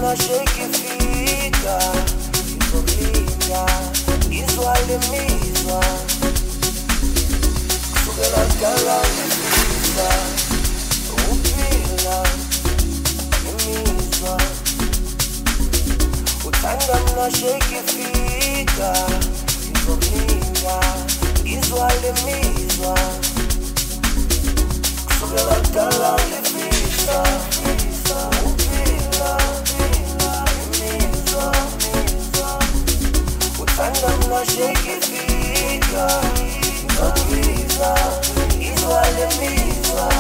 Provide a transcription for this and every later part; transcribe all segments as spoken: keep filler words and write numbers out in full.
mnashake ifika izokulinga izwale mizwa kusukela kala ngifisa uphila imizwa uthanda mnashake ifika izokulinga izwale mizwa kusukela kala ngifisa Tanda mnashake ifika Nzakuliza Izwale mizwa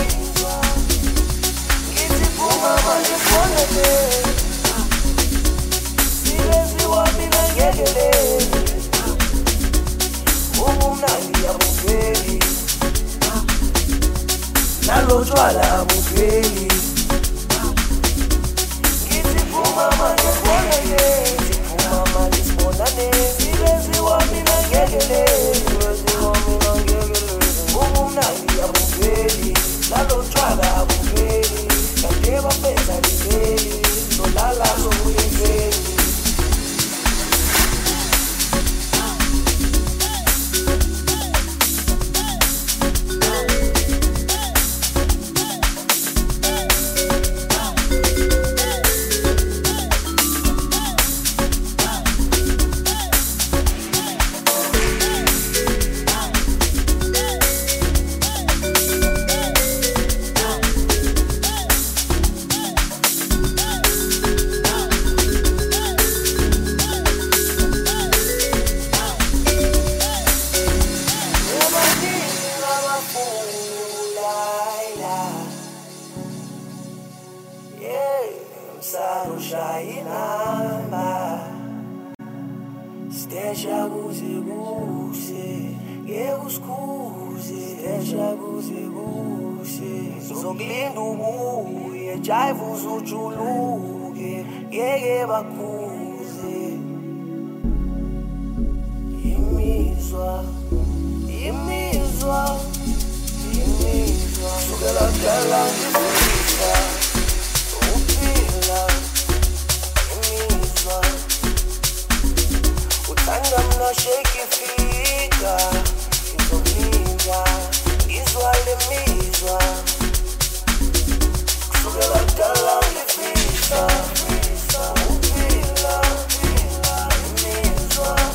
Ngizipuma manjifonele Silezi wami nangegele Umu mnandi ya bukeli Nalo jwala bukeli Ngizipuma manjifonele Mama nismonane Silezi wami nangegele Silezi wami nangegele Umu mnandi ya bukeli Lalo chwala bukeli Kandeba pesa libeli Nolala souyekeli Shayinamba Stesha kuze kuze Ngekuskhuze Stesha kuze kuze Zokulinda ubuye Jive uzujuluke Ngeke bakhuze Imizwa Imizwa Imizwa Sukela kala ngifisa Tanda mnashake ifika Izokulinga Izwale mizwa Kusukela kala ngifisa Uphila Imizwa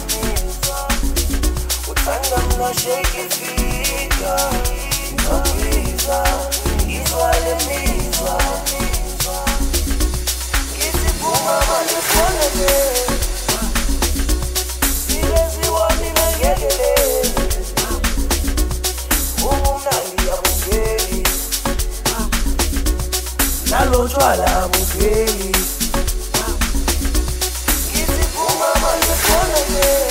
Tanda mnashake ifika Izokulinga Izwale mizwa Ngizipuma manjifonele Nalo jwala bukeli Ngizipuma manjifonele